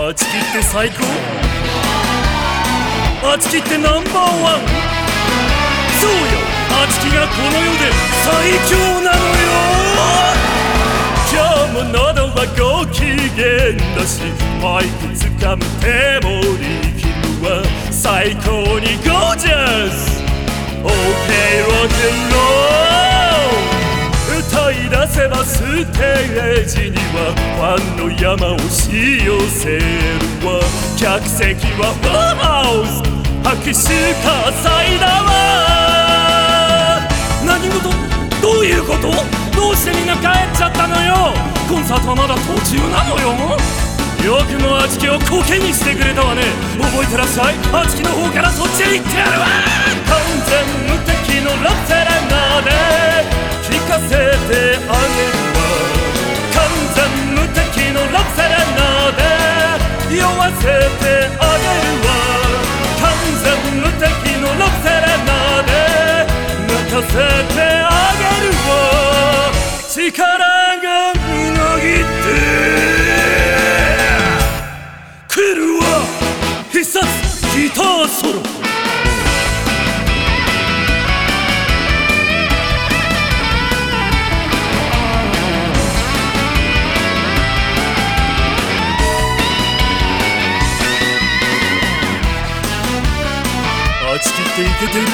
あちきって最高、あちきってナンバーワン。そうよ、あちきがこの世で最強なのよ。今日も喉はご機嫌だし、マイク掴む手も力むは最高にゴージャス。 OK ロックンロール、歌い出せばステージにはファンの山を押し寄せるわ。客席はフルハウス、拍手喝采だわ。何事、どういうこと、どうしてみんな帰っちゃったのよ。コンサートはまだ途中なのよ。よくもあちきをコケにしてくれたわね。覚えてらっしゃい、あちきの方からそっちへ行ってやるわ。完全無敵のラブセレナーデ聴かせてあげるわ。完全無敵のラブセレナーデ酔わせてあげるわ。完全無敵のラブセレナーデ泣かせてあげるわ。力がみなぎって来るわ。必殺ギターソロ。あちきってイケてる。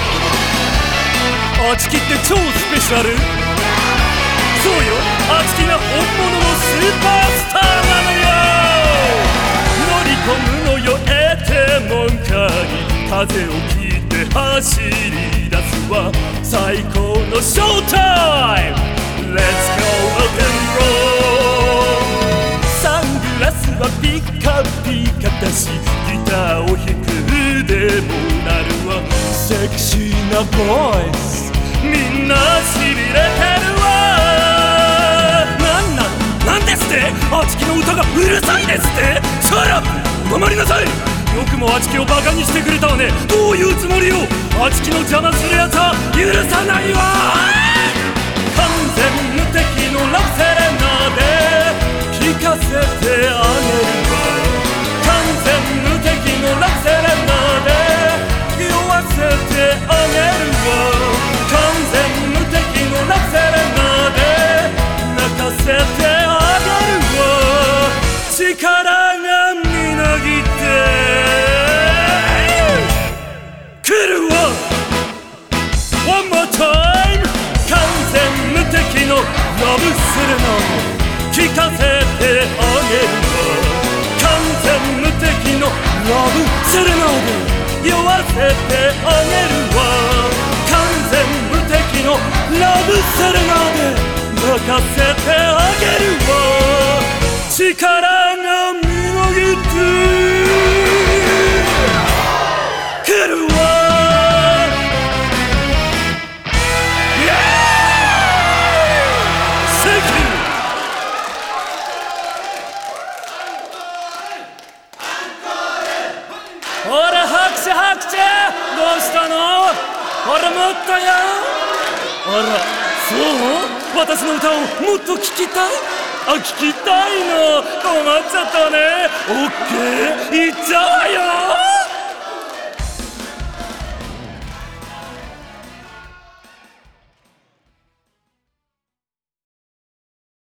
あちきって超スペシャル。そうよ、あちきが本物のスーパースターなのよ。乗り込むのよエテモンカーに、風を切って走り出すわ。最高のショータイム Let's go rock and roll。 サングラスはピカピカだし、ギターを弾く腕もなるわ。セクシーなボイス、みんなしびれてるわ。なんですって、あちきの歌がうるさいですって。シャラップ、黙りなさい。よくもあちきをバカにしてくれたわね。どういうつもりよ。あちきの邪魔するやつは許さないわ。完全無敵のラブセレナーで聴かせてあげるわ。完全無敵のラブセレナーで酔わせてあげるわ。完全無敵のラブセレナーで泣かせてあげるわ。力がみなぎって来るわ。 One more time。 完全無敵のラブセレナーで聴かせてあげるわ。完全無敵のラブセレナーで酔わせてあげるわ。完全無敵のラブセレナーで泣かせてあげるわ。力がみなぎって来るわ。ほら拍手拍手、どうしたの。ほらもっとよ。あら、そう、私の歌をもっと聴きたい。あ、聞きたいの。困っちゃったね。オッケー、行っちゃうわよ。